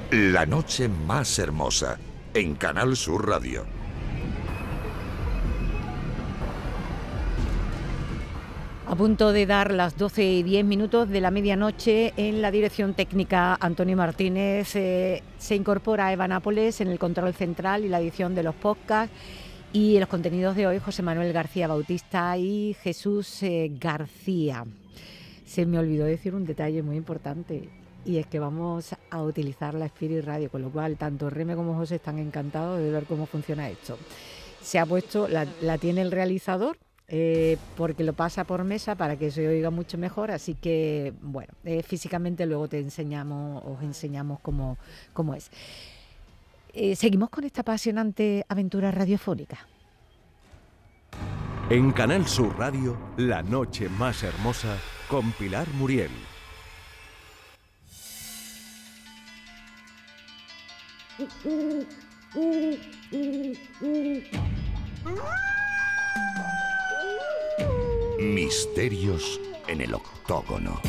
La noche más hermosa, en Canal Sur Radio. A punto de dar las 12:10 de la medianoche, en la dirección técnica Antonio Martínez, se incorpora Eva Nápoles en el control central y la edición de los podcasts, y en los contenidos de hoy José Manuel García Bautista y Jesús García. Se me olvidó decir un detalle muy importante, y es que vamos a utilizar la Spirit Radio, con lo cual tanto Reme como José están encantados de ver cómo funciona esto. Se ha puesto, la tiene el realizador, porque lo pasa por mesa para que se oiga mucho mejor, así que bueno, físicamente luego os enseñamos cómo es. Seguimos con esta apasionante aventura radiofónica. En Canal Sur Radio, La noche más hermosa, con Pilar Muriel. Misterios en el octógono.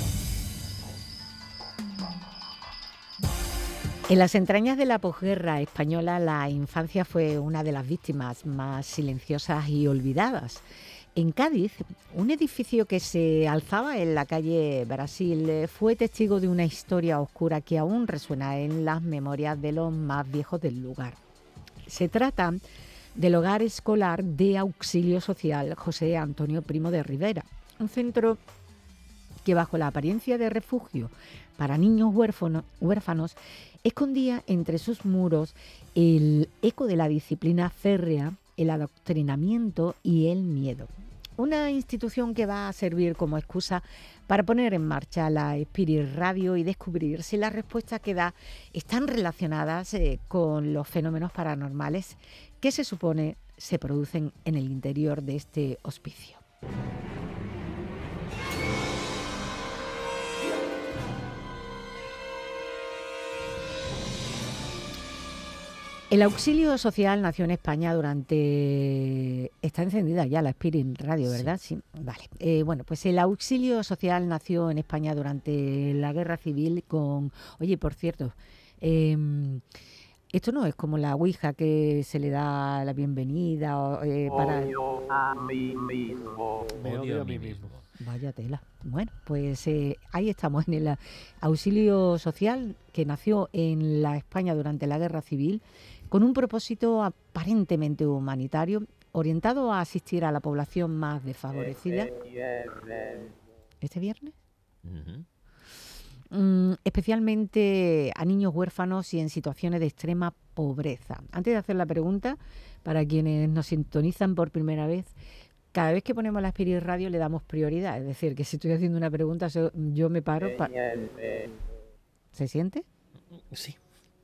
En las entrañas de la posguerra española, la infancia fue una de las víctimas más silenciosas y olvidadas. En Cádiz, un edificio que se alzaba en la calle Brasil fue testigo de una historia oscura que aún resuena en las memorias de los más viejos del lugar. Se trata del Hogar Escolar de Auxilio Social José Antonio Primo de Rivera, un centro que bajo la apariencia de refugio para niños huérfanos escondía entre sus muros el eco de la disciplina férrea, el adoctrinamiento y el miedo. Una institución que va a servir como excusa para poner en marcha la Spirit Radio y descubrir si las respuestas que da están relacionadas con los fenómenos paranormales que se supone se producen en el interior de este hospicio. El auxilio social nació en España durante... Está encendida ya la Spirit Radio, ¿verdad? Sí. Vale. Bueno, pues el auxilio social nació en España durante la Guerra Civil con... Oye, por cierto, esto no es como la Ouija, que se le da la bienvenida para... Odio a mí mismo. Me odio a mí mismo. Vaya tela. Bueno, pues ahí estamos en el auxilio social que nació en la España durante la Guerra Civil, con un propósito aparentemente humanitario, orientado a asistir a la población más desfavorecida. ¿Este viernes? Especialmente a niños huérfanos y en situaciones de extrema pobreza. Antes de hacer la pregunta, para quienes nos sintonizan por primera vez, cada vez que ponemos la Spirit Radio le damos prioridad. Es decir, que si estoy haciendo una pregunta, yo me paro. ¿Se siente? Sí.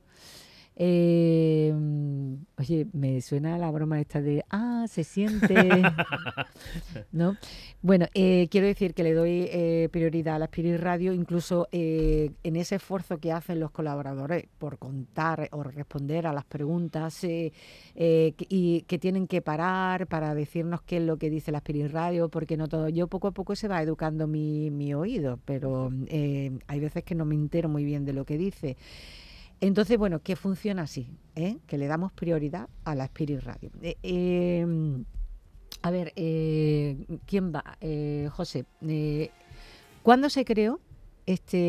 Oye, me suena la broma esta de se siente, ¿no? Bueno, quiero decir que le doy prioridad a la Spirit Radio, incluso en ese esfuerzo que hacen los colaboradores por contar o responder a las preguntas y que tienen que parar para decirnos qué es lo que dice la Spirit Radio, porque no todo. Yo poco a poco se va educando mi oído, pero hay veces que no me entero muy bien de lo que dice. Entonces, bueno, que funciona así, que le damos prioridad a la Spirit Radio. A ver, ¿quién va? José, ¿cuándo se creó esta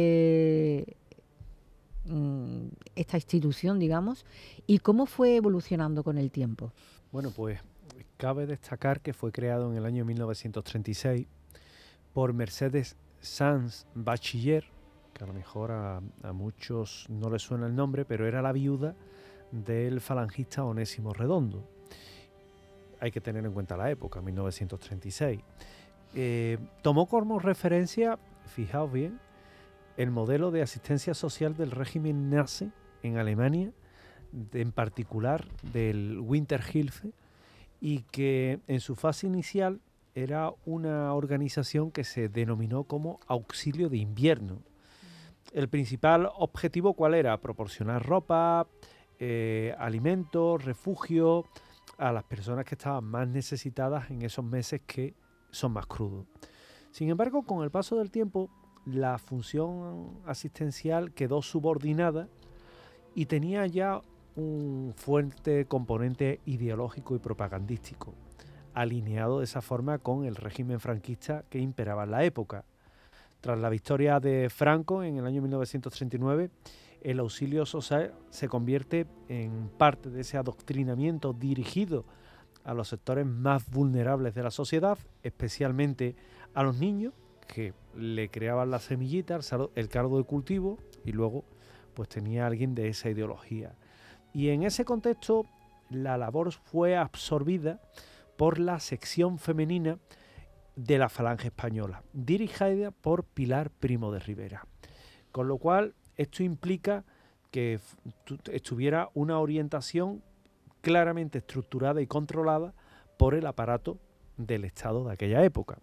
institución, digamos, y cómo fue evolucionando con el tiempo? Bueno, pues cabe destacar que fue creado en el año 1936 por Mercedes Sanz Bachiller, que a lo mejor a muchos no les suena el nombre, pero era la viuda del falangista Onésimo Redondo. Hay que tener en cuenta la época, 1936. Tomó como referencia, fijaos bien, el modelo de asistencia social del régimen nazi en Alemania, en particular del Winterhilfe, y que en su fase inicial era una organización que se denominó como Auxilio de Invierno. El principal objetivo, ¿cuál era? Proporcionar ropa, alimentos, refugio a las personas que estaban más necesitadas en esos meses que son más crudos. Sin embargo, con el paso del tiempo, la función asistencial quedó subordinada y tenía ya un fuerte componente ideológico y propagandístico, alineado de esa forma con el régimen franquista que imperaba en la época. Tras la victoria de Franco en el año 1939, el auxilio social se convierte en parte de ese adoctrinamiento dirigido a los sectores más vulnerables de la sociedad, especialmente a los niños, que le creaban la semillita, el caldo de cultivo, y luego pues tenía alguien de esa ideología. Y en ese contexto la labor fue absorbida por la sección femenina de la Falange Española, dirigida por Pilar Primo de Rivera. Con lo cual esto implica que estuviera una orientación claramente estructurada y controlada por el aparato del Estado de aquella época.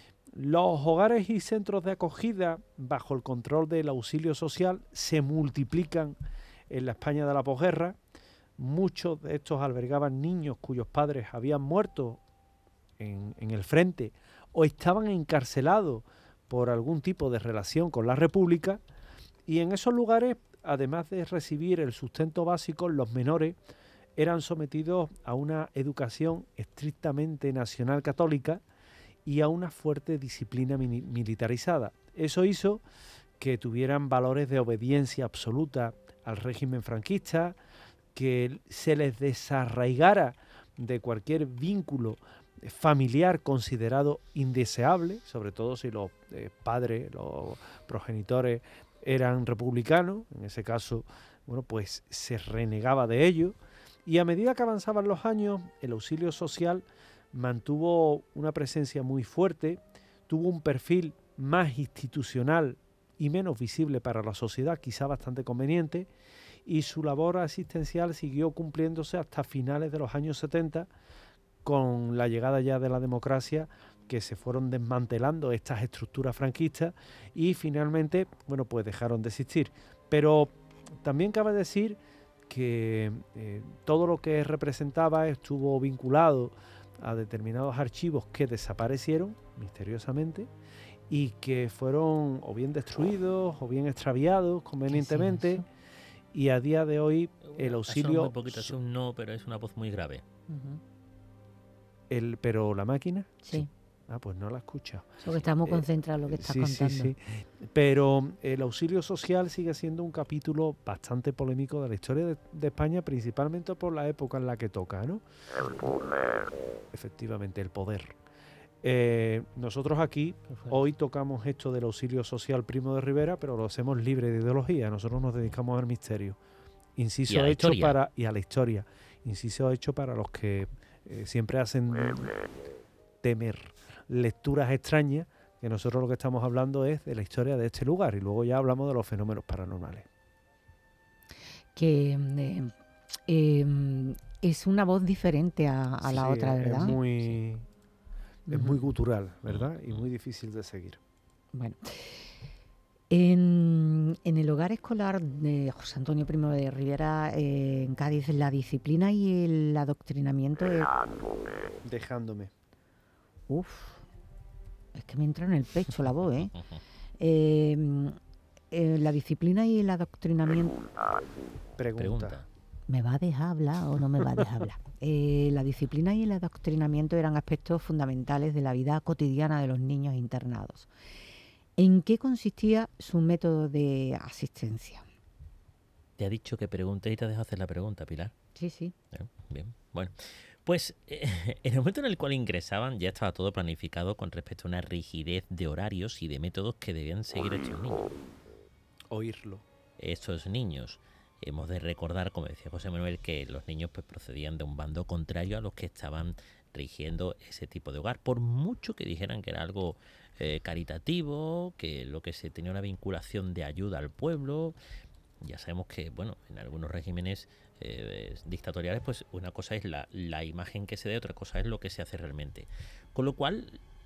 Los hogares y centros de acogida bajo el control del auxilio social se multiplican en la España de la posguerra. Muchos de estos albergaban niños cuyos padres habían muerto en el frente o estaban encarcelados por algún tipo de relación con la República, y en esos lugares, además de recibir el sustento básico, los menores eran sometidos a una educación estrictamente nacional católica y a una fuerte disciplina militarizada. Eso hizo que tuvieran valores de obediencia absoluta al régimen franquista, que se les desarraigara de cualquier vínculo familiar considerado indeseable, sobre todo si los padres, los progenitores eran republicanos. En ese caso, bueno, pues se renegaba de ello. Y a medida que avanzaban los años, el auxilio social mantuvo una presencia muy fuerte, tuvo un perfil más institucional y menos visible para la sociedad, quizá bastante conveniente, y su labor asistencial siguió cumpliéndose hasta finales de los años 70, con la llegada ya de la democracia, que se fueron desmantelando estas estructuras franquistas y finalmente, bueno, pues dejaron de existir. Pero también cabe decir que todo lo que representaba estuvo vinculado a determinados archivos que desaparecieron misteriosamente y que fueron o bien destruidos o bien extraviados convenientemente. Sí, y a día de hoy el auxilio... Muy poquito, es un no, pero es una voz muy grave. ¿Pero la máquina? Sí. Ah, pues no la he escuchado. Eso que estamos concentrados en lo que estás contando. Sí. Pero el auxilio social sigue siendo un capítulo bastante polémico de la historia de España, principalmente por la época en la que toca, ¿no? El poder. Efectivamente, el poder. Nosotros aquí hoy tocamos esto del auxilio social Primo de Rivera, pero lo hacemos libre de ideología. Nosotros nos dedicamos al misterio. Inciso hecho para... Y a la historia. Inciso hecho para los que siempre hacen temer lecturas extrañas, que nosotros lo que estamos hablando es de la historia de este lugar y luego ya hablamos de los fenómenos paranormales. Que es una voz diferente a la otra, ¿verdad? Es muy gutural, ¿verdad? Y muy difícil de seguir. Bueno, en el hogar escolar de José Antonio Primo de Rivera, en Cádiz, la disciplina y el adoctrinamiento... Dejándome. Es que me entra en el pecho la voz, la disciplina y el adoctrinamiento... Pregunta. ¿Me va a dejar hablar o no me va a dejar hablar? La disciplina y el adoctrinamiento eran aspectos fundamentales de la vida cotidiana de los niños internados. ¿En qué consistía su método de asistencia? Te ha dicho que pregunte y te ha dejado hacer la pregunta, Pilar. Sí. Bien, bueno. Pues en el momento en el cual ingresaban ya estaba todo planificado con respecto a una rigidez de horarios y de métodos que debían seguir estos niños. Oírlo. Estos niños. Hemos de recordar, como decía José Manuel, que los niños pues procedían de un bando contrario a los que estaban rigiendo ese tipo de hogar, por mucho que dijeran que era algo caritativo, que lo que se tenía una vinculación de ayuda al pueblo. Ya sabemos que, bueno, en algunos regímenes dictatoriales, pues una cosa es la imagen que se dé, otra cosa es lo que se hace realmente. Con lo cual,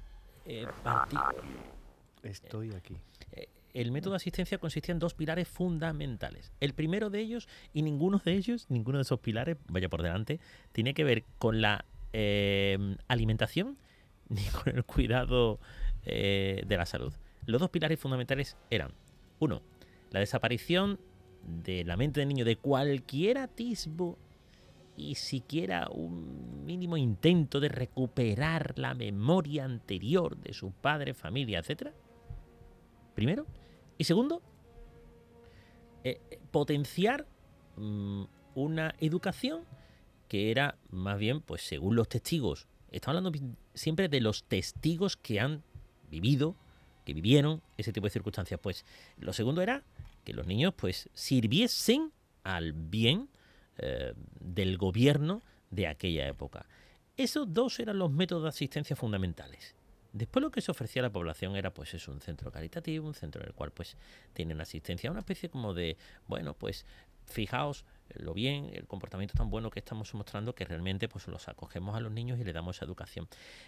estoy aquí. El método de asistencia consistía en dos pilares fundamentales. El primero de ellos, y ninguno de esos pilares, vaya por delante, tiene que ver con la alimentación ni con el cuidado de la salud. Los dos pilares fundamentales eran, uno, la desaparición de la mente del niño de cualquier atisbo y siquiera un mínimo intento de recuperar la memoria anterior de su padre, familia, etcétera. Primero. Y segundo, potenciar una educación que era más bien, pues según los testigos, estamos hablando siempre de los testigos que han vivido, que vivieron ese tipo de circunstancias. Pues lo segundo era que los niños pues sirviesen al bien del gobierno de aquella época. Esos dos eran los métodos de asistencia fundamentales. Después lo que se ofrecía a la población era pues es un centro caritativo, un centro en el cual pues tienen asistencia, una especie como de, bueno, pues fijaos lo bien, el comportamiento tan bueno que estamos mostrando que realmente pues los acogemos a los niños y les damos esa educación.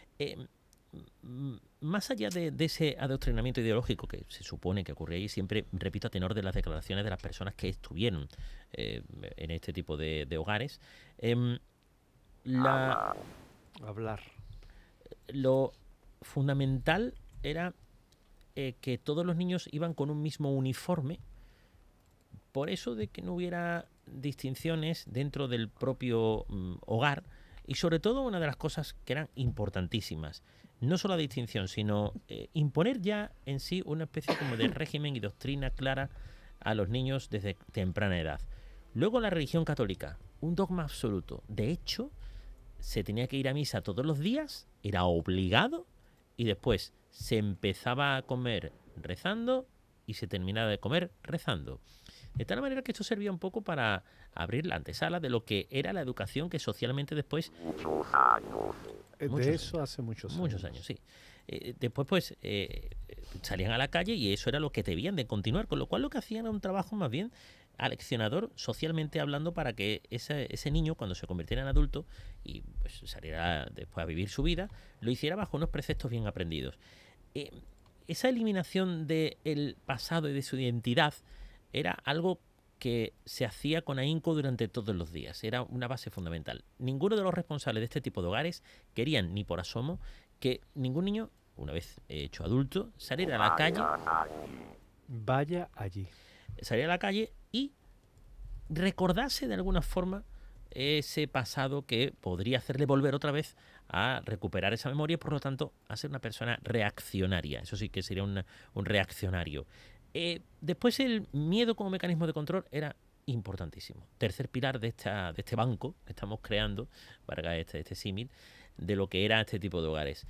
Más allá de ese adoctrinamiento ideológico que se supone que ocurre ahí, siempre repito a tenor de las declaraciones de las personas que estuvieron en este tipo de hogares, Hablar. lo fundamental era que todos los niños iban con un mismo uniforme, por eso de que no hubiera distinciones dentro del propio hogar, y sobre todo una de las cosas que eran importantísimas, no solo la distinción, sino imponer ya en sí una especie como de régimen y doctrina clara a los niños desde temprana edad. Luego la religión católica, un dogma absoluto. De hecho, se tenía que ir a misa todos los días, era obligado, y después se empezaba a comer rezando y se terminaba de comer rezando. De tal manera que esto servía un poco para abrir la antesala de lo que era la educación que socialmente después... De eso hace muchos años. Muchos años, sí. Después pues salían a la calle y eso era lo que debían de continuar, con lo cual lo que hacían era un trabajo más bien aleccionador socialmente hablando para que ese niño cuando se convirtiera en adulto y pues saliera después a vivir su vida, lo hiciera bajo unos preceptos bien aprendidos. Esa eliminación del pasado y de su identidad era algo que se hacía con ahínco durante todos los días. Era una base fundamental. Ninguno de los responsables de este tipo de hogares querían ni por asomo que ningún niño, una vez hecho adulto, saliera a la calle. Vaya allí. Saliera a la calle y recordase de alguna forma ese pasado que podría hacerle volver otra vez a recuperar esa memoria y por lo tanto a ser una persona reaccionaria. Eso sí que sería un reaccionario. Después el miedo como mecanismo de control era importantísimo. Tercer pilar de este banco que estamos creando, valga este símil, de lo que era este tipo de hogares.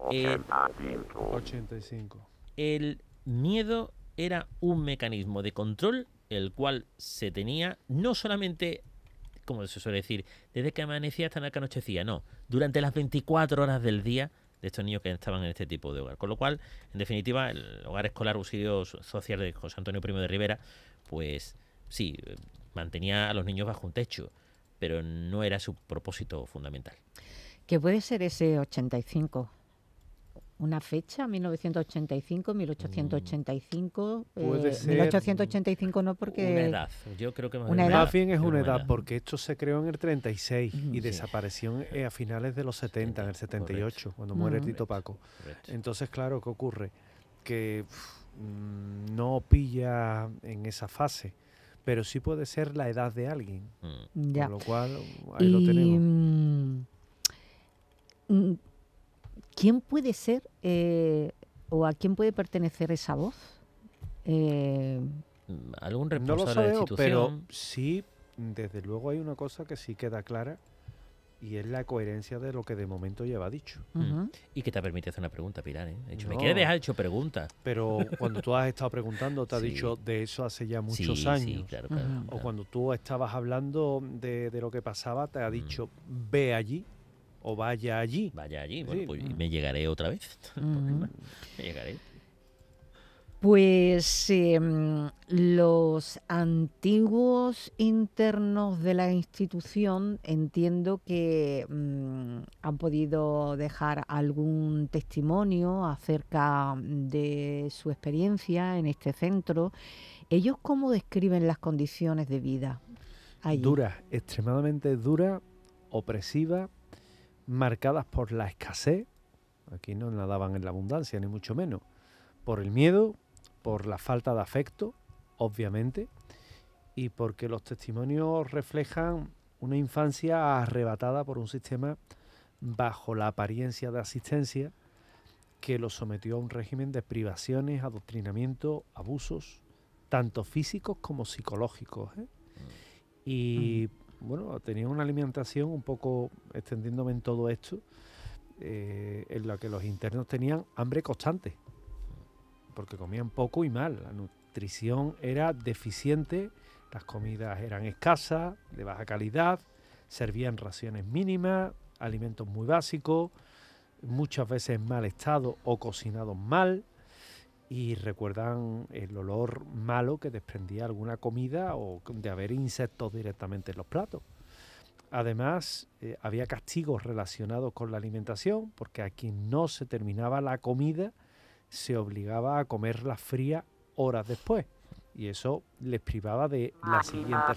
85. El miedo era un mecanismo de control el cual se tenía no solamente, como se suele decir, desde que amanecía hasta que anochecía, no, durante las 24 horas del día de estos niños que estaban en este tipo de hogar. Con lo cual, en definitiva, el Hogar Escolar Auxilio Social de José Antonio Primo de Rivera, pues sí, mantenía a los niños bajo un techo, pero no era su propósito fundamental. ¿Qué puede ser ese 85? ¿Una fecha? ¿1985? ¿1885? Puede ser 1885 no porque... Una edad. Yo creo que Una edad. Más bien es una edad, porque esto se creó en el 36 y desapareció a finales de los 70, en el 78, correcto, cuando muere Tito Paco. Correcto. Entonces, claro, ¿qué ocurre? Que no pilla en esa fase, pero sí puede ser la edad de alguien. Ya. Con lo cual, ahí lo tenemos. ¿Quién puede ser o a quién puede pertenecer esa voz? ¿Algún No responsable lo de la sabemos, institución? pero sí, desde luego hay una cosa que sí queda clara y es la coherencia de lo que de momento lleva dicho. Y que te permite hacer una pregunta, Pilar. He dicho, No. me quiere dejar hecho preguntas. Pero cuando tú has estado preguntando, te has Sí. dicho de eso hace ya muchos Sí, años. sí, claro, claro, Ujú. O claro. cuando tú estabas hablando de lo que pasaba, te ha dicho ve allí o vaya allí. Vaya allí, bueno, Sí. pues me llegaré otra vez. Me llegaré. Pues los antiguos internos de la institución entiendo que han podido dejar algún testimonio acerca de su experiencia en este centro. ¿Ellos cómo describen las condiciones de vida allí? Dura, extremadamente dura, opresiva, marcadas por la escasez. Aquí no nadaban en la abundancia, ni mucho menos. Por el miedo, por la falta de afecto, obviamente, y porque los testimonios reflejan una infancia arrebatada por un sistema bajo la apariencia de asistencia que los sometió a un régimen de privaciones, adoctrinamiento, abusos, tanto físicos como psicológicos, ¿eh? Y bueno, tenía una alimentación un poco, extendiéndome en todo esto, en la que los internos tenían hambre constante, porque comían poco y mal. La nutrición era deficiente, las comidas eran escasas, de baja calidad, servían raciones mínimas, alimentos muy básicos, muchas veces en mal estado o cocinados mal, y recuerdan el olor malo que desprendía alguna comida o de haber insectos directamente en los platos. Además, había castigos relacionados con la alimentación, porque a quien no se terminaba la comida se obligaba a comerla fría horas después, y eso les privaba de la siguiente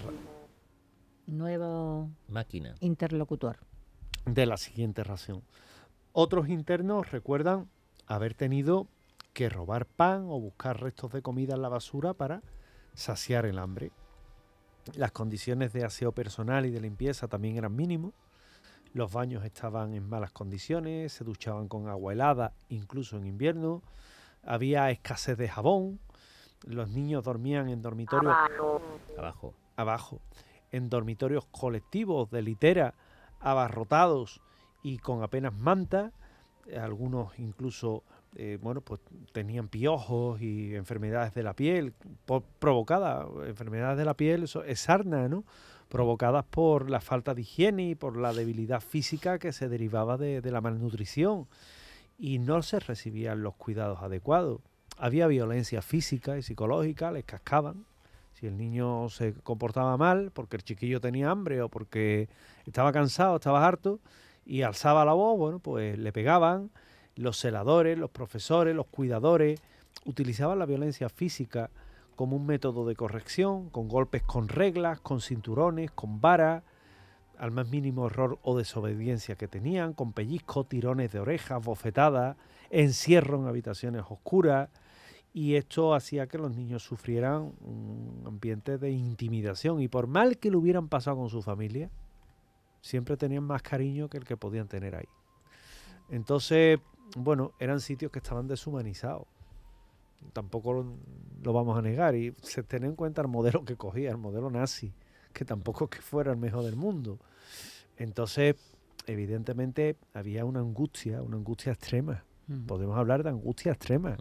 Nuevo Máquina. interlocutor. de la siguiente ración. Otros internos recuerdan haber tenido que robar pan o buscar restos de comida en la basura para saciar el hambre. Las condiciones de aseo personal y de limpieza también eran mínimos. Los baños estaban en malas condiciones, se duchaban con agua helada, incluso en invierno. Había escasez de jabón. Los niños dormían en dormitorios abajo, en dormitorios colectivos de litera, abarrotados y con apenas manta. Algunos incluso pues tenían piojos y enfermedades de la piel provocadas, enfermedades de la piel, eso es sarna, ¿no? Provocadas por la falta de higiene y por la debilidad física que se derivaba de la malnutrición, y no se recibían los cuidados adecuados. Había violencia física y psicológica, les cascaban. Si el niño se comportaba mal porque el chiquillo tenía hambre o porque estaba cansado, estaba harto y alzaba la voz, bueno, pues le pegaban. Los celadores, los profesores, los cuidadores utilizaban la violencia física como un método de corrección, con golpes con reglas, con cinturones, con varas, al más mínimo error o desobediencia que tenían, con pellizcos, tirones de orejas, bofetadas, encierro en habitaciones oscuras, y esto hacía que los niños sufrieran un ambiente de intimidación, y por mal que lo hubieran pasado con su familia, siempre tenían más cariño que el que podían tener ahí. Entonces, bueno, eran sitios que estaban deshumanizados. Tampoco lo vamos a negar, y se tenía en cuenta el modelo que cogía, el modelo nazi, que tampoco es que fuera el mejor del mundo. Entonces, evidentemente, había una angustia extrema. Podemos hablar de angustia extrema.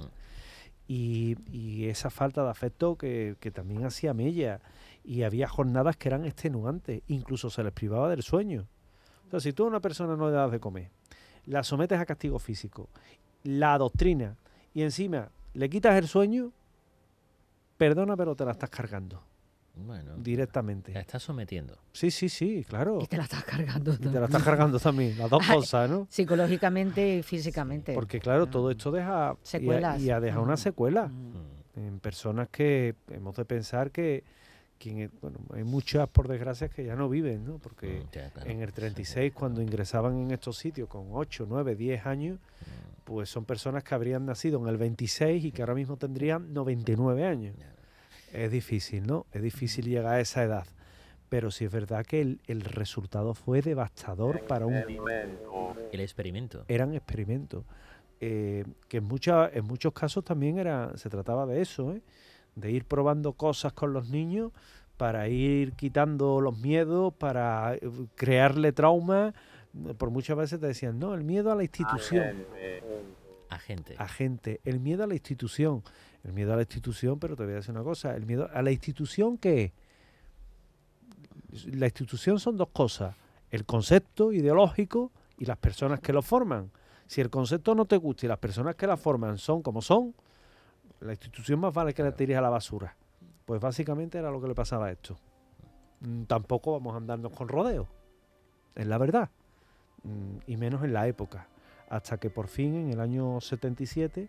Y esa falta de afecto que también hacía mella. Y había jornadas que eran extenuantes, incluso se les privaba del sueño. O sea, si tú a una persona no le das de comer, la sometes a castigo físico, la adoctrinas y encima le quitas el sueño, perdona, pero te la estás cargando. Bueno, directamente. La estás sometiendo. Sí, claro. Y te la estás cargando Y te la estás cargando también, las dos cosas, ¿no? Psicológicamente y físicamente. Porque claro, todo esto deja secuelas. Y ha dejado una secuela en personas que hemos de pensar que bueno, hay muchas, por desgracia, que ya no viven, ¿no? Porque claro. en el 36, cuando ingresaban en estos sitios con 8, 9, 10 años, pues son personas que habrían nacido en el 26 y que ahora mismo tendrían 99 años. Es difícil, ¿no? Es difícil llegar a esa edad. Pero sí es verdad que el resultado fue devastador para un... El experimento. Eran experimentos. Que en muchos casos también se trataba de eso, ¿eh? De ir probando cosas con los niños para ir quitando los miedos, para crearle trauma. Por muchas veces te decían, no, el miedo a la institución. Agente. El miedo a la institución. El miedo a la institución, pero te voy a decir una cosa. El miedo a la institución, ¿qué es? La institución son dos cosas. El concepto ideológico y las personas que lo forman. Si el concepto no te gusta y las personas que la forman son como son, la institución más vale que la tires a la basura. Pues básicamente era lo que le pasaba a esto. Tampoco vamos a andarnos con rodeos, es la verdad. Y menos en la época. Hasta que por fin en el año 77...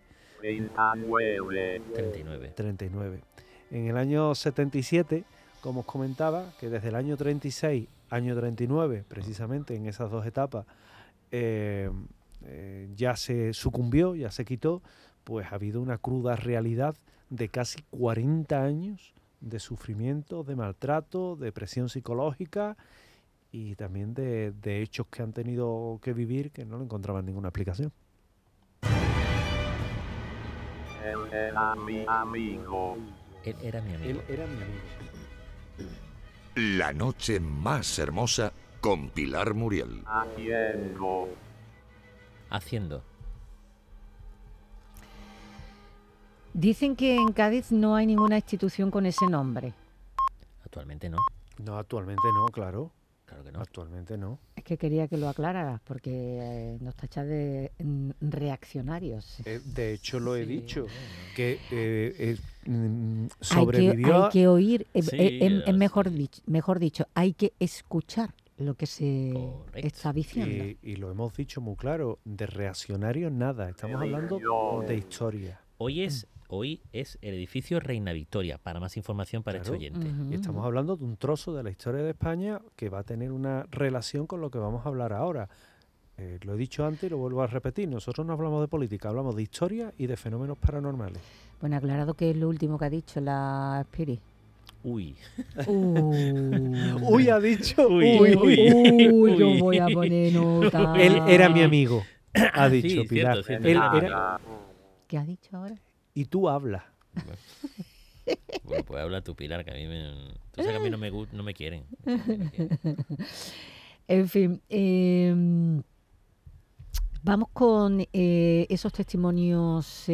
39. En el año 77, como os comentaba, que desde el año 36, año 39, precisamente en esas dos etapas, ya se sucumbió, ya se quitó, pues ha habido una cruda realidad de casi 40 años de sufrimiento, de maltrato, de presión psicológica y también de hechos que han tenido que vivir que no le encontraban ninguna explicación. Él era mi amigo. Él era mi amigo. Él era mi amigo. La noche más hermosa con Pilar Muriel. Haciendo. Dicen que en Cádiz no hay ninguna institución con ese nombre. Actualmente no. No, actualmente no, claro. Claro que no. Actualmente no. Es que quería que lo aclararas porque nos tachas de reaccionarios. De hecho, lo he Sí. dicho, que sobrevivió. Hay que oír, Sí, mejor dicho, hay que escuchar lo que se Correcto. está diciendo. Y lo hemos dicho muy claro, de reaccionarios nada, estamos hablando de historia. Hoy es el edificio Reina Victoria, para más información para Claro. este oyente. Ujú. Y estamos hablando de un trozo de la historia de España que va a tener una relación con lo que vamos a hablar ahora. Lo he dicho antes y lo vuelvo a repetir, nosotros no hablamos de política, hablamos de historia y de fenómenos paranormales. Bueno, aclarado que es lo último que ha dicho la Spirit. Uy, Uy, ha dicho. Uy, yo voy a poner nota. Él era mi amigo, ha dicho Sí, Pilar. cierto. Él era, ¿Qué ha dicho ahora? y tú hablas. bueno, pues habla tu Pilar, que a mí tú sabes que a mí no me quieren. En fin, vamos con esos testimonios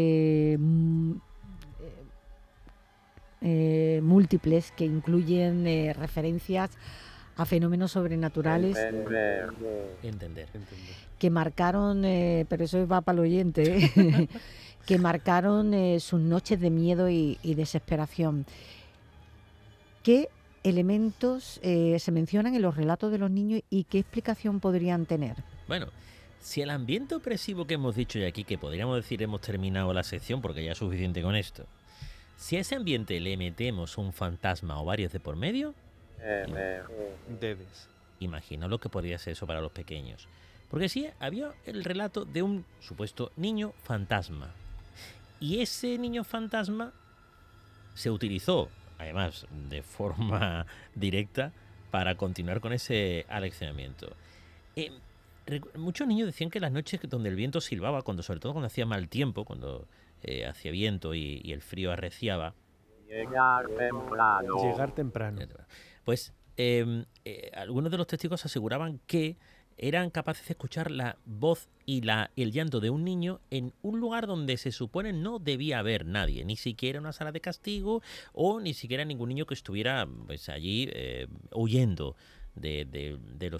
múltiples que incluyen referencias a fenómenos sobrenaturales Entender. que marcaron, pero eso va para el oyente, que marcaron sus noches de miedo y desesperación. ¿Qué elementos se mencionan en los relatos de los niños y qué explicación podrían tener? Bueno, si el ambiente opresivo que hemos dicho ya aquí, que podríamos decir hemos terminado la sección porque ya es suficiente con esto, si a ese ambiente le metemos un fantasma o varios de por medio, Debes. imagina lo que podría ser eso para los pequeños. Porque sí, había el relato de un supuesto niño fantasma. Y ese niño fantasma se utilizó, además de forma directa, para continuar con ese aleccionamiento. Muchos niños decían que las noches donde el viento silbaba, sobre todo cuando hacía mal tiempo, cuando hacía viento y el frío arreciaba, Llegar temprano. Llegar temprano. pues algunos de los testigos aseguraban que eran capaces de escuchar la voz y el llanto de un niño en un lugar donde se supone no debía haber nadie, ni siquiera una sala de castigo o ni siquiera ningún niño que estuviera pues allí huyendo de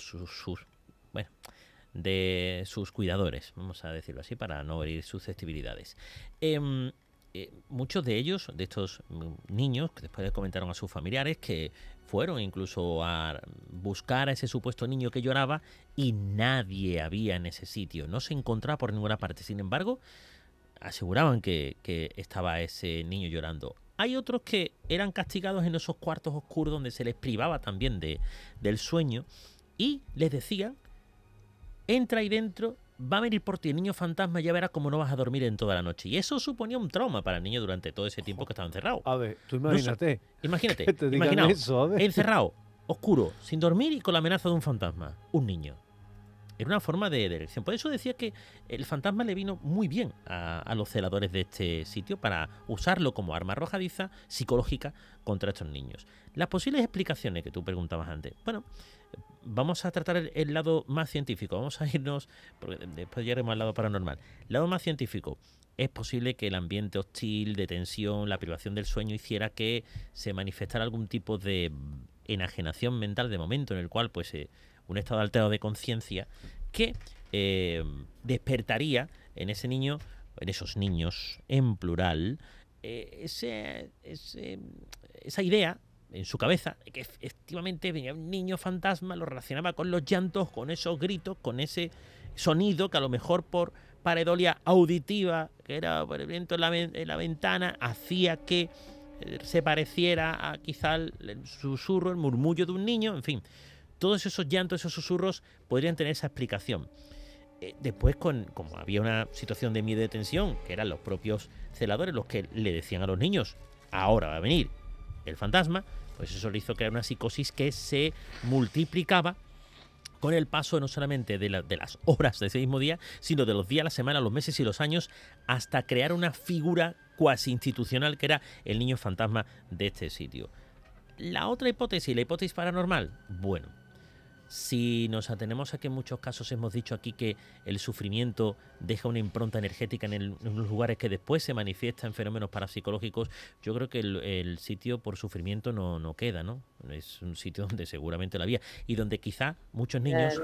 sus cuidadores, vamos a decirlo así, para no herir susceptibilidades. Muchos de ellos, de estos niños, que después les comentaron a sus familiares, que fueron incluso a buscar a ese supuesto niño que lloraba y nadie había en ese sitio, no se encontraba por ninguna parte. Sin embargo, aseguraban que estaba ese niño llorando. Hay otros que eran castigados en esos cuartos oscuros donde se les privaba también del sueño y les decían: entra ahí dentro, va a venir por ti el niño fantasma, ya verás cómo no vas a dormir en toda la noche. Y eso suponía un trauma para el niño durante todo ese tiempo que estaba encerrado. A ver, tú imagínate. Imagínate, que te digan imaginaos, eso, a ver. encerrado, oscuro, sin dormir y con la amenaza de un fantasma. Un niño. Era una forma de elección. Por eso decía que el fantasma le vino muy bien a los celadores de este sitio para usarlo como arma arrojadiza psicológica contra estos niños. Las posibles explicaciones que tú preguntabas antes. Bueno, vamos a tratar el lado más científico. Vamos a irnos, porque después llegaremos al lado paranormal. El lado más científico. Es posible que el ambiente hostil, de tensión, la privación del sueño hiciera que se manifestara algún tipo de enajenación mental de momento en el cual pues un estado alterado de conciencia que despertaría en ese niño, en esos niños en plural, esa idea en su cabeza de que efectivamente venía un niño fantasma, lo relacionaba con los llantos, con esos gritos, con ese sonido que a lo mejor por pareidolia auditiva, que era por el viento en la ventana, hacía que se pareciera a quizá el susurro, el murmullo de un niño, en fin. Todos esos llantos, esos susurros podrían tener esa explicación. Después, como había una situación de miedo y de tensión, que eran los propios celadores los que le decían a los niños: ahora va a venir el fantasma, pues eso le hizo crear una psicosis que se multiplicaba con el paso no solamente de las horas de ese mismo día, sino de los días, las semanas, los meses y los años, hasta crear una figura cuasi institucional que era el niño fantasma de este sitio. La otra hipótesis, la hipótesis paranormal, bueno, si nos atenemos a que en muchos casos hemos dicho aquí que el sufrimiento deja una impronta energética en los lugares que después se manifiesta en fenómenos parapsicológicos, yo creo que el sitio por sufrimiento no queda, ¿no? Es un sitio donde seguramente lo había y donde quizá muchos niños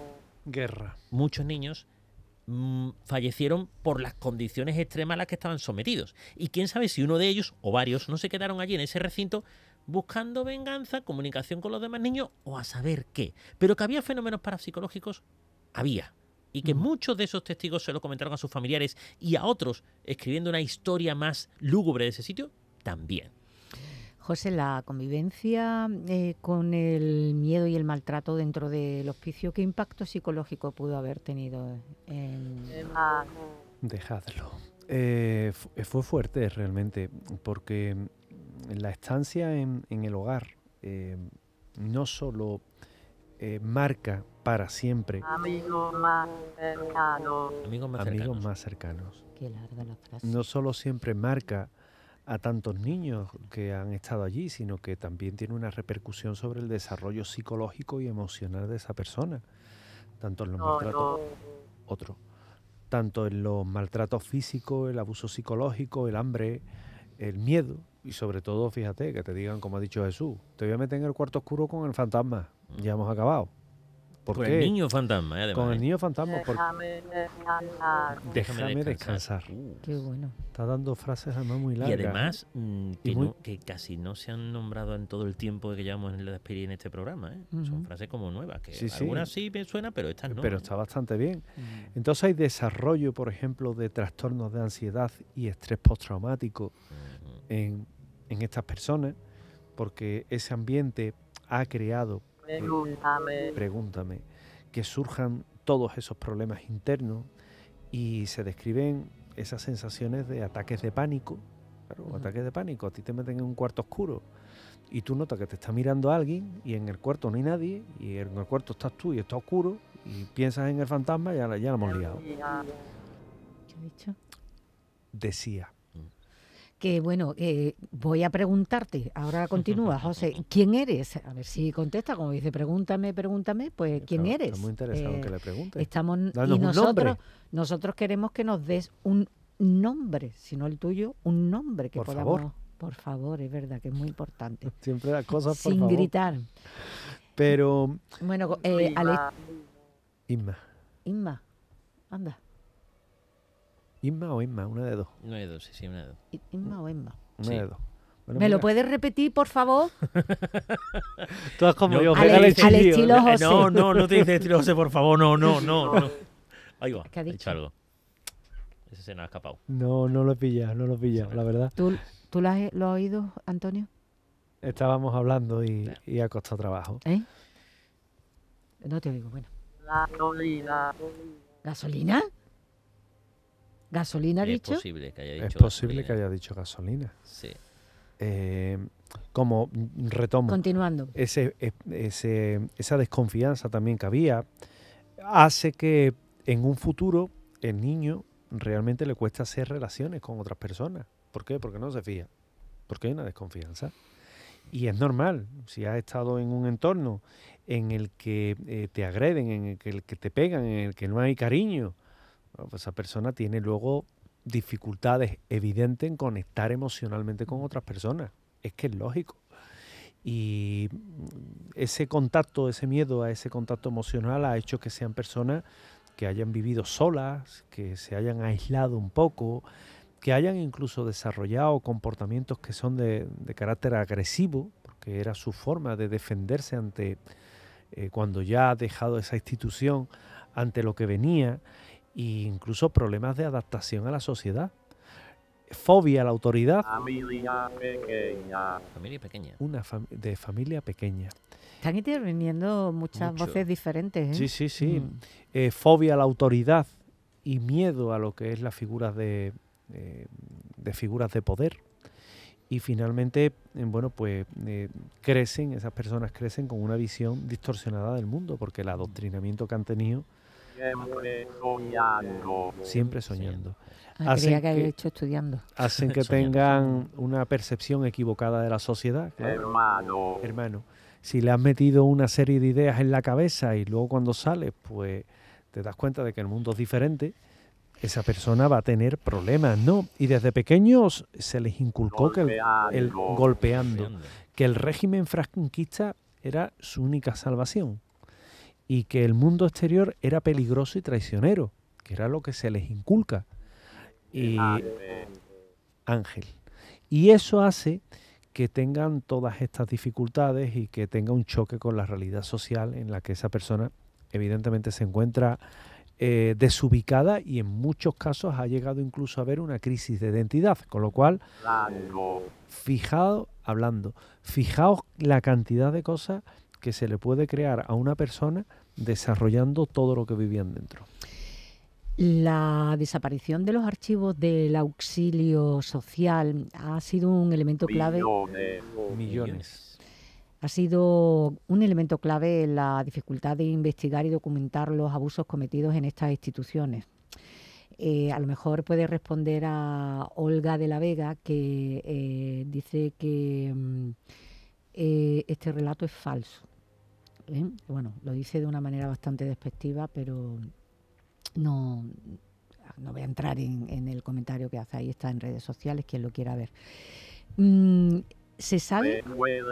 fallecieron por las condiciones extremas a las que estaban sometidos. Y quién sabe si uno de ellos o varios no se quedaron allí en ese recinto buscando venganza, comunicación con los demás niños o a saber qué. Pero que había fenómenos parapsicológicos, había. Y que muchos de esos testigos se lo comentaron a sus familiares y a otros, escribiendo una historia más lúgubre de ese sitio, también. José, la convivencia con el miedo y el maltrato dentro del hospicio, ¿qué impacto psicológico pudo haber tenido Dejadlo. Fue fuerte realmente, porque la estancia en el hogar no solo marca para siempre Amigos más cercanos. amigos más cercanos. Qué larga la frase. No solo siempre marca a tantos niños que han estado allí, sino que también tiene una repercusión sobre el desarrollo psicológico y emocional de esa persona, tanto en los tanto en los maltratos físicos, el abuso psicológico, el hambre, el miedo y sobre todo, fíjate, que te digan, como ha dicho Jesús, te voy a meter en el cuarto oscuro con el fantasma, ya hemos acabado. ¿Por Con qué? el niño fantasma, además. Con el niño fantasma, porque Déjame descansar. déjame descansar. Qué bueno. Está dando frases además muy Y largas. además, Y muy- que casi no se han nombrado en todo el tiempo que llevamos en la experiencia en este programa, ¿eh? Son frases como nuevas, que Sí, sí. algunas sí me suenan, pero estas no. Pero está bastante bien. Entonces hay desarrollo, por ejemplo, de trastornos de ansiedad y estrés postraumático Ujú. en estas personas, porque ese ambiente ha creado, pregúntame, que surjan todos esos problemas internos y se describen esas sensaciones de ataques de pánico. Claro, ataques de pánico. A ti te meten en un cuarto oscuro y tú notas que te está mirando alguien y en el cuarto no hay nadie y en el cuarto estás tú y está oscuro y piensas en el fantasma y ya la hemos liado. ¿Qué ha dicho? Decía. Que bueno, voy a preguntarte, ahora continúa, José, ¿quién eres? A ver si contesta, como dice, pregúntame, pues ¿quién Está- eres? Está muy interesado en que le pregunte. Estamos Danos y un nombre. nosotros queremos que nos des un nombre, si no el tuyo, un nombre que Por podamos. favor. Por favor, es verdad que es muy importante. Siempre las cosas por Sin favor. gritar. Pero Bueno, Inma, anda, Inma o Inma, una de dos. Una de dos, sí, una de dos. Inma o Emma. Una Sí. de dos. Bueno, ¿Me lo mira, puedes repetir, por favor? tú haz como No, yo, al pégale estilo chillido. José. No te dice estilo José, por favor, no. Ahí va, ¿Qué ha he dicho? dicho algo. Ese se nos ha escapado. No lo he pillado, la verdad. ¿Tú lo has oído, Antonio? Estábamos hablando y ha costado trabajo. ¿Eh? No te oigo, bueno. Gasolina. ¿Gasolina? ¿Gasolina ha Es dicho? posible que haya dicho Es posible que gasolina. haya dicho gasolina. Sí. Como retomo, Continuando. esa desconfianza también que había hace que en un futuro el niño realmente le cuesta hacer relaciones con otras personas. ¿Por qué? Porque no se fía. Porque hay una desconfianza. Y es normal, si has estado en un entorno en el que te agreden, en el que te pegan, en el que no hay cariño, bueno, pues esa persona tiene luego dificultades evidentes en conectar emocionalmente con otras personas. Es que es lógico. Y ese contacto, ese miedo a ese contacto emocional ha hecho que sean personas que hayan vivido solas, que se hayan aislado un poco, que hayan incluso desarrollado comportamientos que son de carácter agresivo, porque era su forma de defenderse ante cuando ya ha dejado esa institución, ante lo que venía, e incluso problemas de adaptación a la sociedad. Fobia a la autoridad, Familia pequeña. Familia pequeña. de familia pequeña. Están interviniendo muchas Mucho. voces diferentes, ¿eh? Sí. Fobia a la autoridad y miedo a lo que es las figuras de figuras de poder. y finalmente, esas personas crecen con una visión distorsionada del mundo, porque el adoctrinamiento que han tenido siempre soñando. Creía que había hecho estudiando. Hacen que tengan una percepción equivocada de la sociedad. Claro. Hermano, si le has metido una serie de ideas en la cabeza y luego cuando sales, pues te das cuenta de que el mundo es diferente, esa persona va a tener problemas, ¿no? Y desde pequeños se les inculcó que golpeando, que el régimen franquista era su única salvación y que el mundo exterior era peligroso y traicionero, que era lo que se les inculca. Y Ángel. Y eso hace que tengan todas estas dificultades y que tenga un choque con la realidad social en la que esa persona evidentemente se encuentra desubicada y en muchos casos ha llegado incluso a haber una crisis de identidad, con lo cual fijaos la cantidad de cosas que se le puede crear a una persona desarrollando todo lo que vivían dentro. La desaparición de los archivos del auxilio social ha sido un elemento clave. Millones. Ha sido un elemento clave en la dificultad de investigar y documentar los abusos cometidos en estas instituciones. A lo mejor puede responder a Olga de la Vega, que dice que este relato es falso. Bueno, lo dice de una manera bastante despectiva, pero no voy a entrar en el comentario que hace ahí, está en redes sociales, quien lo quiera ver. ¿Se sabe?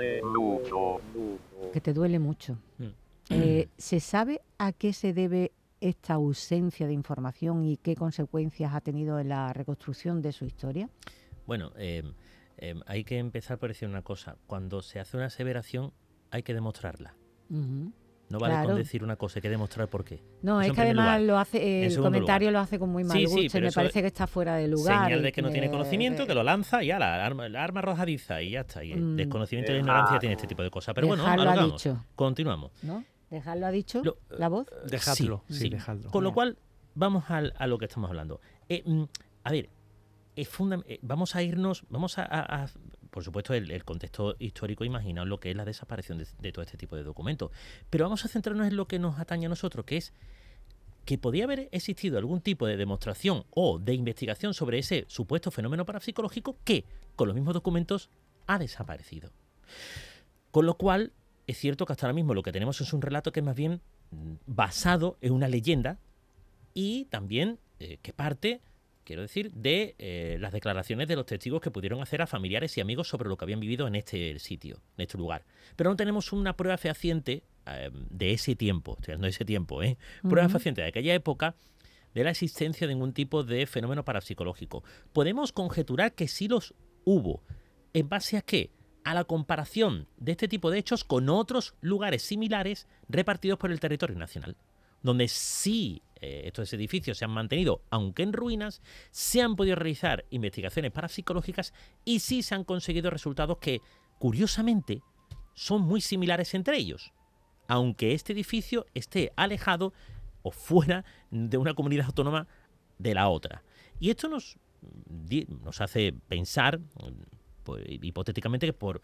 Que te duele mucho. ¿Se sabe a qué se debe esta ausencia de información y qué consecuencias ha tenido en la reconstrucción de su historia? Bueno, hay que empezar por decir una cosa. Cuando se hace una aseveración, hay que demostrarla. Uh-huh. No vale con decir una cosa, hay que demostrar por qué. No, eso es que además lo hace, el comentario lo hace con muy mal gusto y me parece que está fuera de lugar. Señal de que no tiene conocimiento, que lo lanza y ya, la arma arrojadiza y ya está. Y el desconocimiento y la ignorancia tiene este tipo de cosas. Pero Dejarlo bueno, ha dicho. Continuamos. ¿No? ¿Dejarlo ha dicho la voz? Dejadlo. Sí. Dejadlo. Con lo cual, vamos a lo que estamos hablando. A ver, vamos a irnos, por supuesto, el contexto histórico, imaginaos lo que es la desaparición de todo este tipo de documentos. Pero vamos a centrarnos en lo que nos atañe a nosotros, que es que podía haber existido algún tipo de demostración o de investigación sobre ese supuesto fenómeno parapsicológico que, con los mismos documentos, ha desaparecido. Con lo cual, es cierto que hasta ahora mismo lo que tenemos es un relato que es más bien basado en una leyenda y también que parte, quiero decir, de las declaraciones de los testigos que pudieron hacer a familiares y amigos sobre lo que habían vivido en este sitio, en este lugar. Pero no tenemos una prueba fehaciente de ese tiempo, estoy hablando de ese tiempo, prueba fehaciente de aquella época de la existencia de ningún tipo de fenómeno parapsicológico. Podemos conjeturar que sí los hubo. ¿En base a qué? A la comparación de este tipo de hechos con otros lugares similares repartidos por el territorio nacional, donde sí estos edificios se han mantenido, aunque en ruinas, se han podido realizar investigaciones parapsicológicas y sí se han conseguido resultados que, curiosamente, son muy similares entre ellos, aunque este edificio esté alejado o fuera de una comunidad autónoma de la otra. Y esto nos hace pensar, pues, hipotéticamente, que por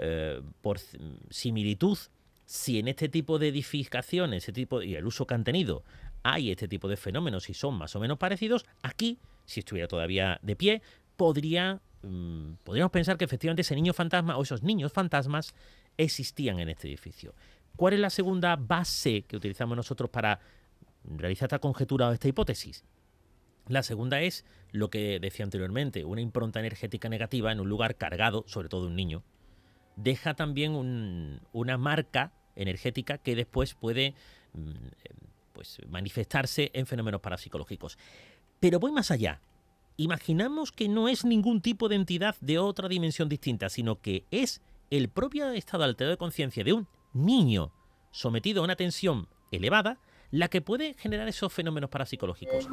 similitud, si en este tipo de edificaciones y el uso que han tenido hay este tipo de fenómenos y son más o menos parecidos, aquí, si estuviera todavía de pie, podríamos pensar que efectivamente ese niño fantasma o esos niños fantasmas existían en este edificio. ¿Cuál es la segunda base que utilizamos nosotros para realizar esta conjetura o esta hipótesis? La segunda es lo que decía anteriormente, una impronta energética negativa en un lugar cargado, sobre todo un niño, deja también una marca energética que después puede manifestarse en fenómenos parapsicológicos. Pero voy más allá. Imaginamos que no es ningún tipo de entidad de otra dimensión distinta, sino que es el propio estado alterado de conciencia de un niño sometido a una tensión elevada la que puede generar esos fenómenos parapsicológicos.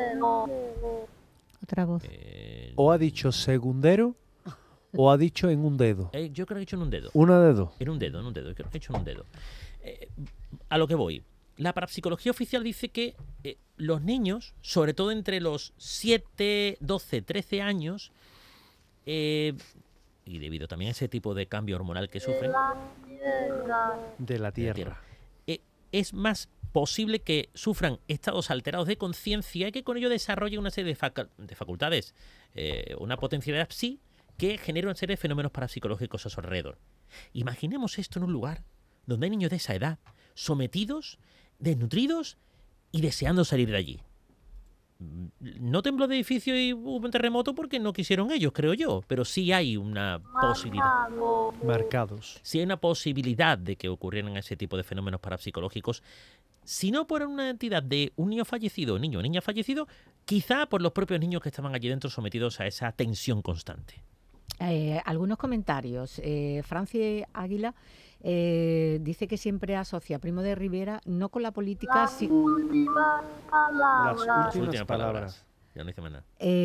Otra voz. O ha dicho segundero o ha dicho en un dedo. Yo creo que he dicho en un dedo. ¿Una dedo? En un dedo. Creo que he hecho en un dedo. A lo que voy. La parapsicología oficial dice que los niños, sobre todo entre los 7, 12, 13 años, y debido también a ese tipo de cambio hormonal que sufren, De la Tierra. Tierra. Es más posible que sufran estados alterados de conciencia y que con ello desarrollen una serie de facultades, una potencialidad psi que genera una serie de fenómenos parapsicológicos a su alrededor. Imaginemos esto en un lugar donde hay niños de esa edad, sometidos, desnutridos y deseando salir de allí. No tembló el edificio y hubo un terremoto porque no quisieron ellos, creo yo, pero sí hay una posibilidad. Marcados. Sí hay una posibilidad de que ocurrieran ese tipo de fenómenos parapsicológicos, si no por una entidad de un niño fallecido, niño o niña fallecido, quizá por los propios niños que estaban allí dentro sometidos a esa tensión constante. Algunos comentarios. Francis Águila dice que siempre asocia a Primo de Rivera no con la política, Las Las últimas últimas palabras. Ya no dice más nada.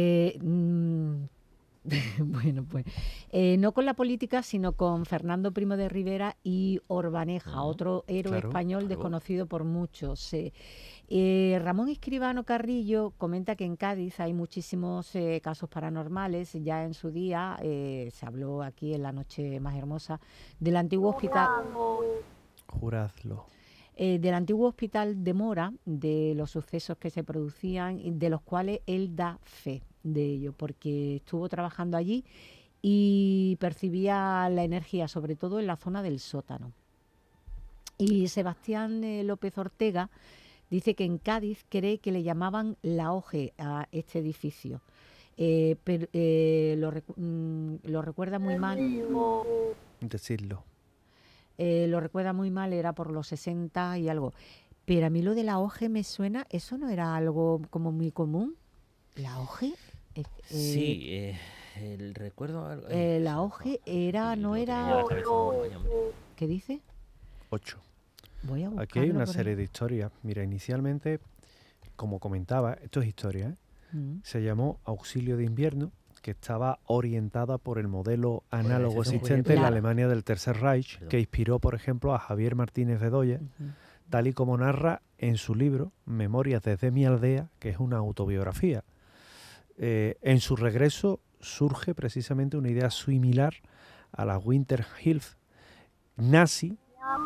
bueno, pues no con la política, sino con Fernando Primo de Rivera y Orbaneja, otro héroe Claro, español claro. desconocido por muchos. Ramón Escribano Carrillo comenta que en Cádiz hay muchísimos casos paranormales. Ya en su día se habló aquí en La Noche Más Hermosa del antiguo hospital. Juradlo. Del antiguo hospital de Mora, de los sucesos que se producían, y de los cuales él da fe de ello, porque estuvo trabajando allí y percibía la energía, sobre todo en la zona del sótano. Y Sebastián López Ortega dice que en Cádiz cree que le llamaban la Oje a este edificio. Pero, lo recuerda muy mal. Decirlo. Lo recuerda muy mal, era por los 60 y algo. Pero a mí lo de la OGE me suena, ¿eso no era algo como muy común? ¿La OGE? Sí, el recuerdo... la OGE era, no era... ¿Qué dice? 8. Voy a buscarlo. Aquí hay una por serie ahí. de historias. Mira, inicialmente, como comentaba, esto es historia, ¿eh? Mm. Se llamó Auxilio de Invierno, que estaba orientada por el modelo análogo ese es un existente en la Claro. Alemania del Tercer Reich, Perdón. que inspiró, por ejemplo, a Javier Martínez Bedoya, Ujú. tal y como narra en su libro Memorias desde mi aldea, que es una autobiografía. En su regreso surge precisamente una idea similar a la Winterhilfe nazi,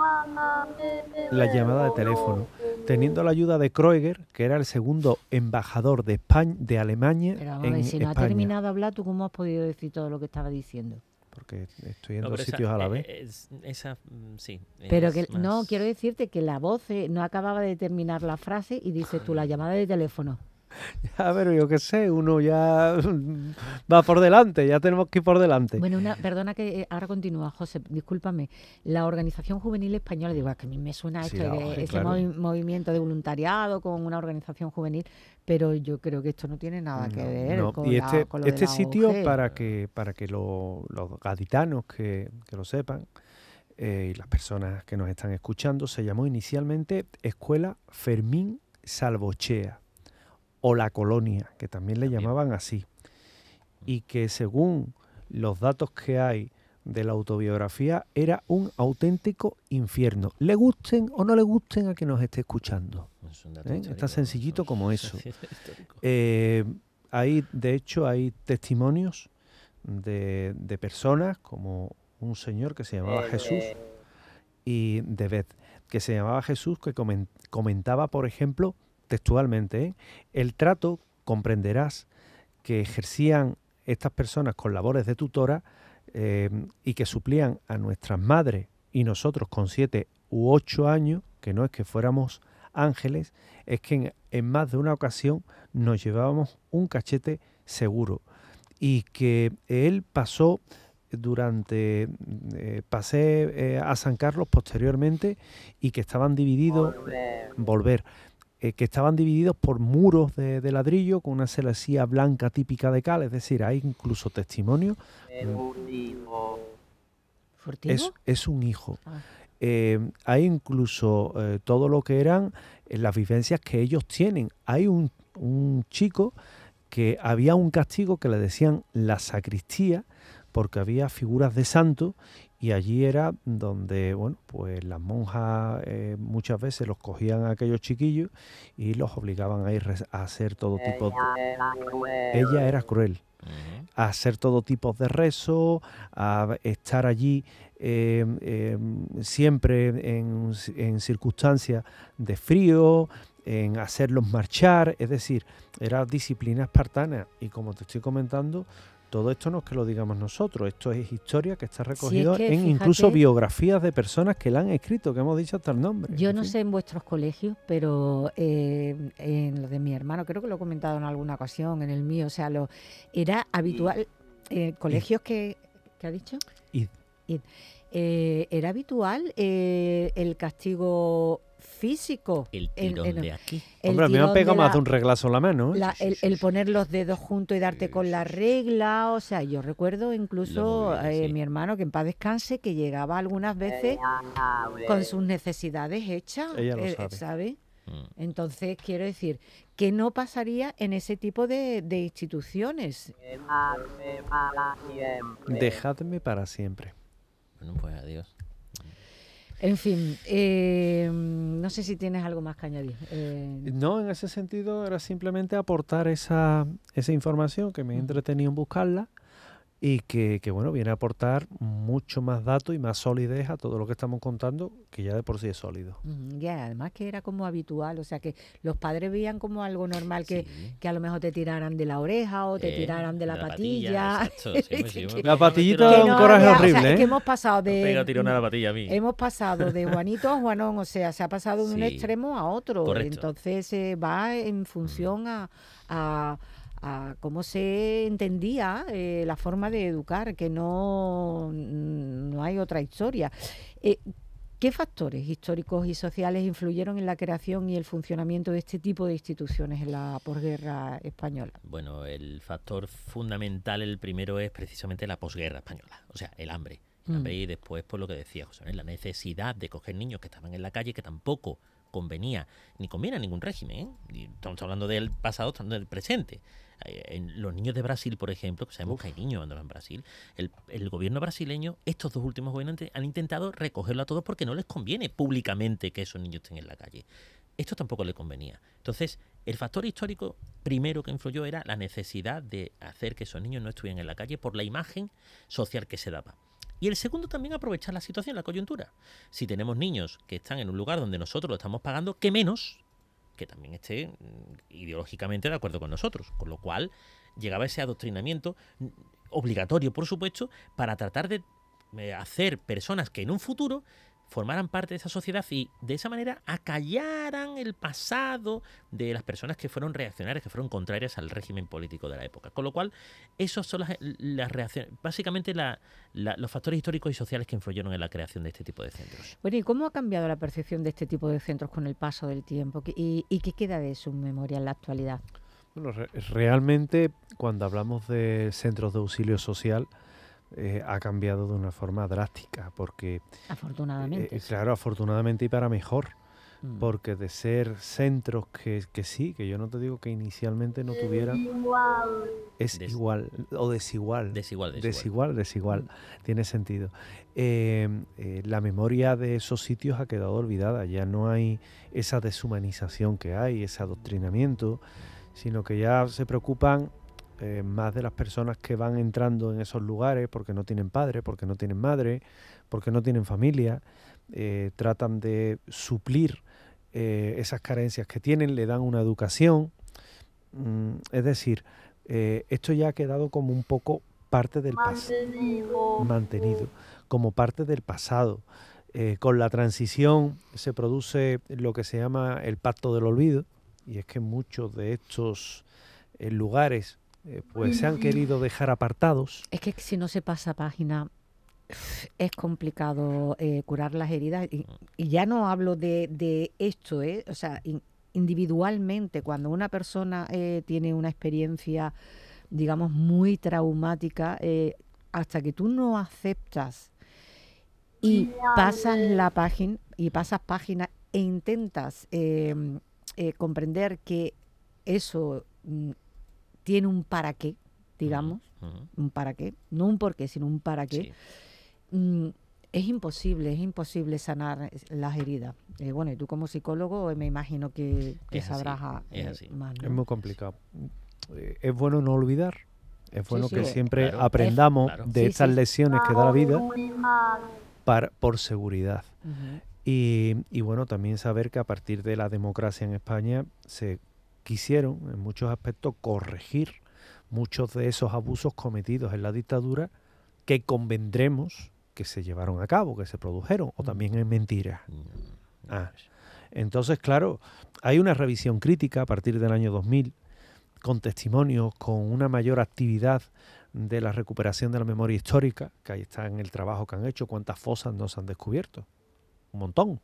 la llamada de teléfono, teniendo la ayuda de Kreuger, que era el segundo embajador de España, de Alemania Pero vamos a en ver, si no ha España. terminado de hablar, ¿tú cómo has podido decir todo lo que estaba diciendo? Porque estoy en No, dos pero sitios a la vez. Sí. Pero es que no, más- quiero decirte que la voz no acababa de terminar la frase y dices tú la llamada de teléfono. Ya, pero yo qué sé, uno ya va por delante, ya tenemos que ir por delante. Bueno, perdona que ahora continúa, José, discúlpame. La Organización Juvenil Española, digo, que a mí me suena Sí, esto la de OGE, ese claro. movimiento de voluntariado con una organización juvenil, pero yo creo que esto no tiene nada que ver No. con, Y con lo de este la sitio, OG. para que los gaditanos que lo sepan, y las personas que nos están escuchando, se llamó inicialmente Escuela Fermín Salvochea, o La Colonia, que también le También. llamaban así, y que según los datos que hay de la autobiografía era un auténtico infierno. Le gusten o no le gusten a quien nos esté escuchando. es un dato ¿Eh? histórico, Está sencillito como eso. Sí, es histórico. De hecho, hay testimonios de personas como un señor que se llamaba Jesús y de Beth, que se llamaba Jesús, que comentaba, por ejemplo, textualmente, ¿eh? El trato, comprenderás, que ejercían estas personas con labores de tutora y que suplían a nuestras madres y nosotros con 7 u 8 años, que no es que fuéramos ángeles, es que en más de una ocasión nos llevábamos un cachete seguro y que él pasó pasé a San Carlos posteriormente y que estaban divididos que estaban divididos por muros de ladrillo con una celosía blanca típica de cal, es decir, hay incluso testimonios. ¿Furtivo? Es un hijo. Ah. Hay incluso todo lo que eran las vivencias que ellos tienen. Hay un chico que había un castigo que le decían la sacristía, porque había figuras de santos y allí era donde, bueno, pues las monjas muchas veces los cogían a aquellos chiquillos y los obligaban a ir a hacer todo tipo de... Ella era cruel. a hacer todo tipo de rezos, a estar allí siempre en circunstancias de frío, en hacerlos marchar, es decir, era disciplina espartana. Y como te estoy comentando, todo esto no es que lo digamos nosotros, esto es historia que está recogido que, en fíjate, incluso biografías de personas que la han escrito, que hemos dicho hasta el nombre. Yo no sé en vuestros colegios, pero en lo de mi hermano, creo que lo he comentado en alguna ocasión, en el mío, o sea, era habitual, colegios que ha dicho? Id. Era habitual el castigo físico. El tirón de aquí. Hombre, a mí me han pegado más de un reglazo en la mano. El poner los dedos juntos y darte con la regla, o sea, yo recuerdo incluso mi hermano, que en paz descanse, que llegaba algunas veces con sus necesidades hechas, Ella lo sabe. ¿sabe? Entonces, quiero decir, ¿qué no pasaría en ese tipo de instituciones? Dejadme para siempre. Bueno, pues adiós. En fin, no sé si tienes algo más que añadir. No, en ese sentido era simplemente aportar esa información que me he entretenido en buscarla y que bueno, viene a aportar mucho más datos y más solidez a todo lo que estamos contando, que ya de por sí es sólido. Ya, además que era como habitual, o sea que los padres veían como algo normal que a lo mejor te tiraran de la oreja o te tiraran de la patilla. Exacto, sí, La patillita da un coraje horrible, o sea, ¿eh? que hemos pasado Pega tirón a la patilla a mí. Hemos pasado de Juanito a Juanón, o sea, se ha pasado de un extremo a otro. Correcto. Entonces va en función a cómo se entendía la forma de educar, que no hay otra historia. ¿Qué factores históricos y sociales influyeron en la creación y el funcionamiento de este tipo de instituciones en la posguerra española? Bueno, el factor fundamental, el primero, es precisamente la posguerra española, o sea, el hambre. Y después, por lo que decía José, la necesidad de coger niños que estaban en la calle, que tampoco convenía, ni conviene a ningún régimen, ¿eh? Y estamos hablando del pasado, estamos del presente. En los niños de Brasil, por ejemplo, que sabemos que hay niños abandonados en Brasil, el gobierno brasileño, estos dos últimos gobiernos han intentado recogerlo a todos porque no les conviene públicamente que esos niños estén en la calle. Esto tampoco le convenía. Entonces, el factor histórico primero que influyó era la necesidad de hacer que esos niños no estuvieran en la calle por la imagen social que se daba. Y el segundo, también aprovechar la situación, la coyuntura. Si tenemos niños que están en un lugar donde nosotros lo estamos pagando, ¿qué menos que también esté ideológicamente de acuerdo con nosotros? Con lo cual llegaba ese adoctrinamiento obligatorio, por supuesto, para tratar de hacer personas que en un futuro formaran parte de esa sociedad y de esa manera acallaran el pasado de las personas que fueron reaccionarias, que fueron contrarias al régimen político de la época. Con lo cual, esos son las reacciones, básicamente los factores históricos y sociales que influyeron en la creación de este tipo de centros. Bueno, ¿y cómo ha cambiado la percepción de este tipo de centros con el paso del tiempo? ¿Y qué queda de su memoria en la actualidad? Bueno, realmente cuando hablamos de centros de auxilio social, ha cambiado de una forma drástica, porque afortunadamente claro, afortunadamente y para mejor, porque de ser centros que sí, que yo no te digo que inicialmente no tuvieran, es igual o desigual, tiene sentido. La memoria de esos sitios ha quedado olvidada, ya no hay esa deshumanización que hay, ese adoctrinamiento, sino que ya se preocupan más de las personas que van entrando en esos lugares porque no tienen padre, porque no tienen madre, porque no tienen familia, tratan de suplir esas carencias que tienen, le dan una educación, es decir, esto ya ha quedado como un poco parte del pasado, mantenido, como parte del pasado. Con la transición se produce lo que se llama el pacto del olvido, y es que muchos de estos lugares pues se han querido dejar apartados. Es que si no se pasa página es complicado curar las heridas y ya no hablo de esto, o sea, individualmente cuando una persona tiene una experiencia, digamos, muy traumática, hasta que tú no aceptas y pasas página e intentas comprender que eso tiene un para qué, digamos, un para qué, no un por qué, sino un para qué. Sí. Es imposible sanar las heridas. Bueno, y tú como psicólogo me imagino que sabrás más, ¿no? Es muy complicado. Es bueno no olvidar, Es bueno sí, que siempre claro, aprendamos claro. de Sí, estas sí. lesiones que da la vida por seguridad. Ujú. Y bueno, también saber que a partir de la democracia en España se quisieron, en muchos aspectos, corregir muchos de esos abusos cometidos en la dictadura que convendremos que se llevaron a cabo, que se produjeron, o también es mentira. Entonces, claro, hay una revisión crítica a partir del año 2000, con testimonios, con una mayor actividad de la recuperación de la memoria histórica, que ahí está en el trabajo que han hecho, cuántas fosas no se han descubierto. Un montón.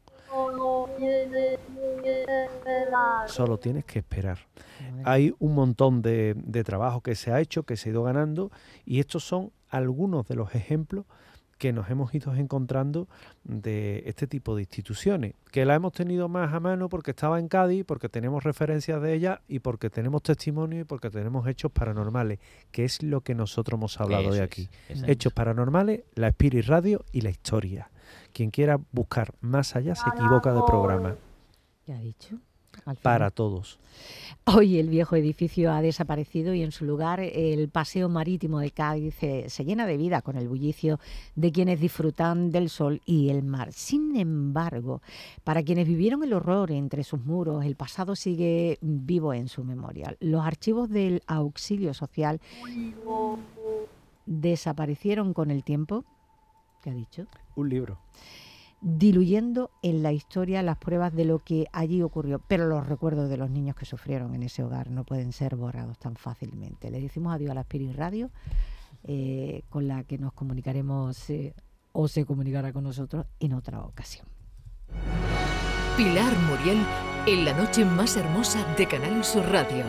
Solo tienes que esperar. Hay un montón de trabajo que se ha hecho, que se ha ido ganando, y estos son algunos de los ejemplos que nos hemos ido encontrando de este tipo de instituciones, que la hemos tenido más a mano porque estaba en Cádiz, porque tenemos referencias de ella y porque tenemos testimonios y porque tenemos hechos paranormales, que es lo que nosotros hemos hablado Eso de es, aquí. exacto. Hechos paranormales, la Spirit Radio y la historia. Quien quiera buscar más allá se equivoca de programa. Ya ha dicho. Al final. Para todos. Hoy el viejo edificio ha desaparecido y en su lugar el paseo marítimo de Cádiz se llena de vida con el bullicio de quienes disfrutan del sol y el mar. Sin embargo, para quienes vivieron el horror entre sus muros, el pasado sigue vivo en su memoria. Los archivos del auxilio social desaparecieron con el tiempo. ¿Qué ha dicho? Un libro. Diluyendo en la historia las pruebas de lo que allí ocurrió. Pero los recuerdos de los niños que sufrieron en ese hogar no pueden ser borrados tan fácilmente. Le decimos adiós a la Spirit Radio, con la que nos comunicaremos o se comunicará con nosotros en otra ocasión. Pilar Muriel en la noche más hermosa de Canal Sur Radio.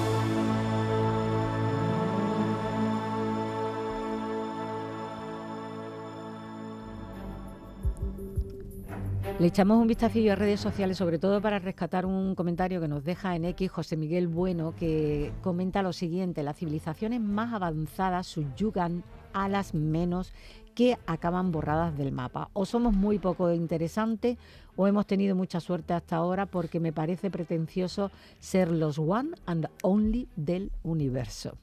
Le echamos un vistacillo a redes sociales, sobre todo para rescatar un comentario que nos deja en X José Miguel Bueno, que comenta lo siguiente: las civilizaciones más avanzadas subyugan a las menos, que acaban borradas del mapa. O somos muy poco interesantes o hemos tenido mucha suerte hasta ahora, porque me parece pretencioso ser los one and only del universo.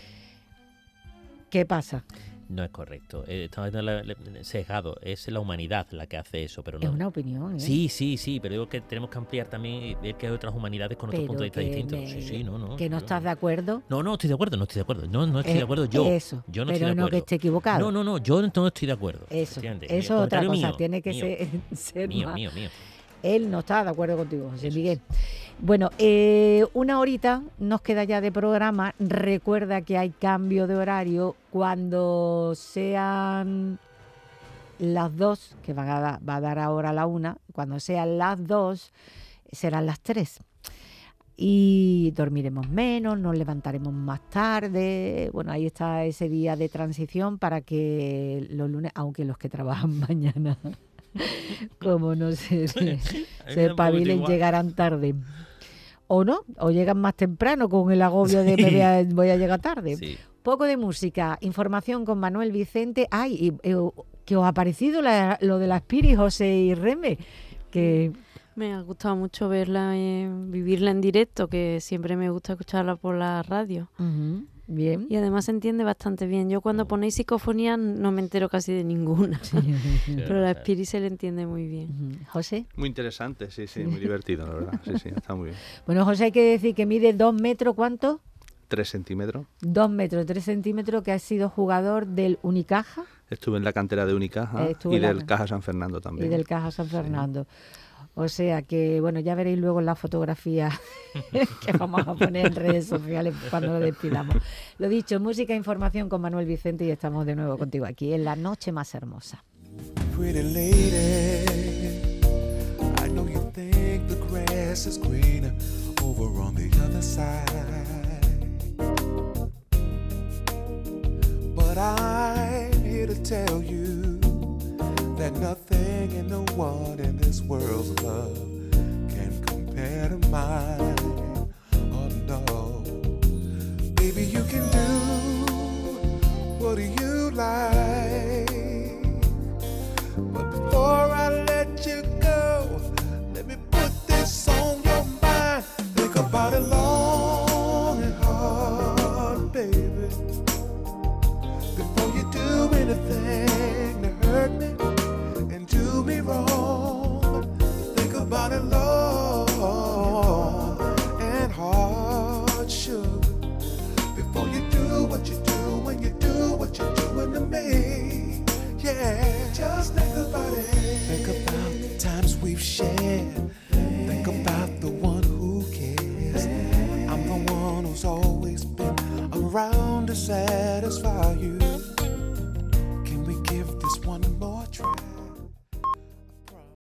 ¿Qué pasa? No es correcto. Estamos viendo sesgado. Es la humanidad la que hace eso, pero no. Es una opinión, ¿eh? Sí, pero digo que tenemos que ampliar también y ver que hay otras humanidades con otros puntos de vista distintos. Sí, no. ¿Que no estás de acuerdo? No estoy de acuerdo. No estoy de acuerdo yo. Eso, yo no pero estoy de no acuerdo. que esté equivocado. No, yo no estoy de acuerdo. Eso Mío, es otra cosa. mío, Tiene que mío, ser mío. Él no está de acuerdo contigo, José Eso Miguel. Bueno, una horita nos queda ya de programa. Recuerda que hay cambio de horario cuando sean las 2, que va a dar ahora la 1, cuando sean las 2 serán las 3. Y dormiremos menos, nos levantaremos más tarde. Bueno, ahí está ese día de transición para que los lunes, aunque los que trabajan mañana, como no se espabilen, llegarán tarde. O no, o llegan más temprano con el agobio de voy a llegar tarde. Sí. Poco de música, información con Manuel Vicente. Ay, ¿qué os ha parecido lo de la Spirit, José y Reme? Que me ha gustado mucho verla, vivirla en directo, que siempre me gusta escucharla por la radio. Uh-huh. Bien. Y además se entiende bastante bien. Yo cuando ponéis psicofonía no me entero casi de ninguna. Pero la Spirit se le entiende muy bien. Uh-huh. ¿José? Muy interesante, sí, muy divertido, la verdad. Sí, está muy bien. Bueno, José, hay que decir que mide 2 metros, ¿cuánto? 3 centímetros. 2 metros, 3 centímetros, que ha sido jugador del Unicaja. Estuve en la cantera de Unicaja y del Caja San Fernando también. Y del Caja San Fernando. O sea que, bueno, ya veréis luego en la fotografía que vamos a poner en redes sociales cuando lo despidamos. Lo dicho, música e información con Manuel Vicente, y estamos de nuevo contigo aquí en La Noche Más Hermosa. Pretty lady, I know you think the grass is greener over on the other side, but I'm here to tell you that nothing and no one in this world's love can compare to mine. Oh no, baby, you can do what you like, but